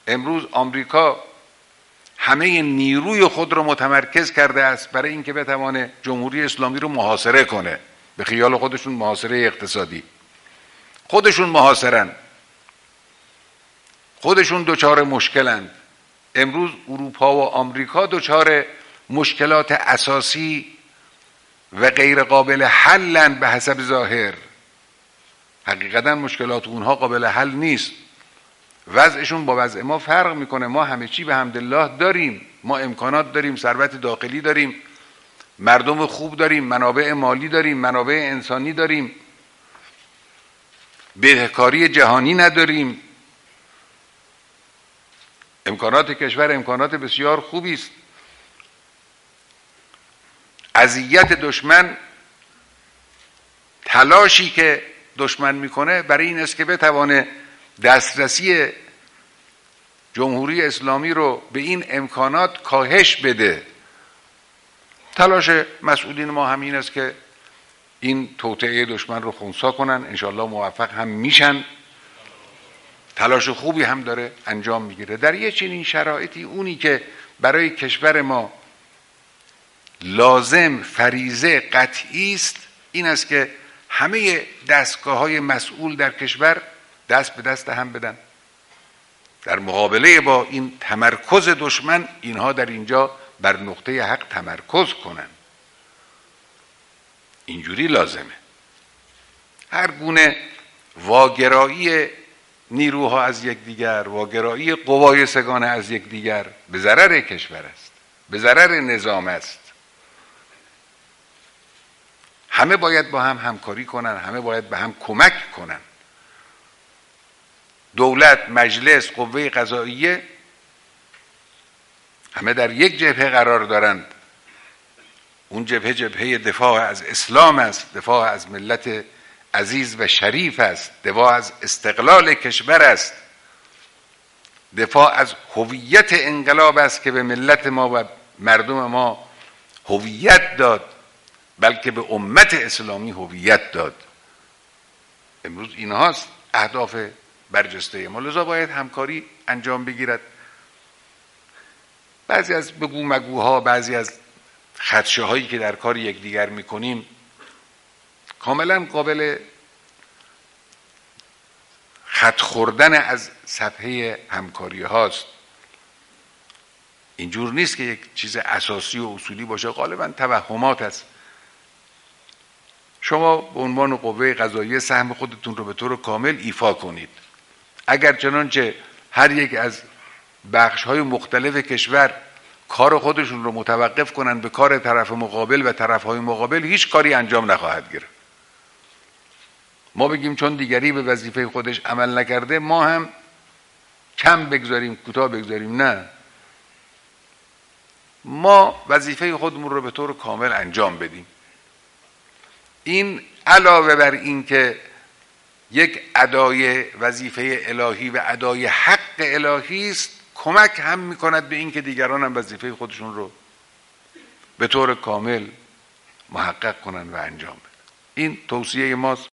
امروز آمریکا همه نیروی خود رو متمرکز کرده است برای اینکه بتوانه جمهوری اسلامی رو محاصره کنه. به خیال خودشون محاصره اقتصادی، خودشون محاصرن، خودشون دچار مشکلند. امروز اروپا و آمریکا دچار مشکلات اساسی و غیر قابل حلن به حسب ظاهر. حقیقتا مشکلات اونها قابل حل نیست. وضعشون با وضع ما فرق میکنه. ما همه چی به حمدالله داریم، ما امکانات داریم، ثروت داخلی داریم، مردم خوب داریم، منابع مالی داریم، منابع انسانی داریم، بدهکاری جهانی نداریم. امکانات کشور امکانات بسیار خوبی است. اذیت دشمن، تلاشی که دشمن میکنه برای این است که بتوانه دسترسی جمهوری اسلامی رو به این امکانات کاهش بده. تلاش مسئولین ما همین است که این توطئه دشمن رو خنثی کنن. انشالله موفق هم میشن. تلاش خوبی هم داره انجام میگیره. در یه چنین شرایطی اونی که برای کشور ما لازم، فریضه، قطعی است، این است که همه دستگاه‌های مسئول در کشور دست به دست هم بدن در مقابله با این تمرکز دشمن. اینها در اینجا بر نقطه حق تمرکز کنن. اینجوری لازمه. هر گونه واگرایی نیروها از یکدیگر، واگرایی قوای سگانه از یکدیگر به ضرر کشور است، به ضرر نظام است. همه باید با هم همکاری کنن، همه باید به هم کمک کنن. دولت، مجلس، قوه قضاییه همه در یک جبهه قرار دارند. اون جبهه جبهه دفاع از اسلام است، دفاع از ملت عزیز و شریف است، دفاع از استقلال کشور است، دفاع از هویت انقلاب است که به ملت ما و مردم ما هویت داد، بلکه به امت اسلامی هویت داد. امروز اینهاست اهداف برجسته ما. لذا باید همکاری انجام بگیرد. بعضی از بگو مگوها، بعضی از خدشه هایی که در کار یکدیگر میکنیم کاملا قابل خط خوردن از صفحه همکاری هاست. اینجور نیست که یک چیز اساسی و اصولی باشه، غالبا توهمات است. شما به عنوان قوه قضاییه سهم خودتون رو به طور کامل ایفا کنید. اگر چنانچه هر یک از بخش‌های مختلف کشور کار خودشون رو متوقف کنن به کار طرف مقابل و طرف‌های مقابل، هیچ کاری انجام نخواهد گرفت. ما بگیم چون دیگری به وظیفه خودش عمل نکرده ما هم کم بگذاریم، کوتاه بگذاریم، نه. ما وظیفه خودمون رو به طور کامل انجام بدیم. این علاوه بر این که یک ادای وظیفه الهی و ادای حق الهی است، کمک هم میکند به این که دیگران هم وظیفه خودشون رو به طور کامل محقق کنن و انجام بدن. این توصیه ماست.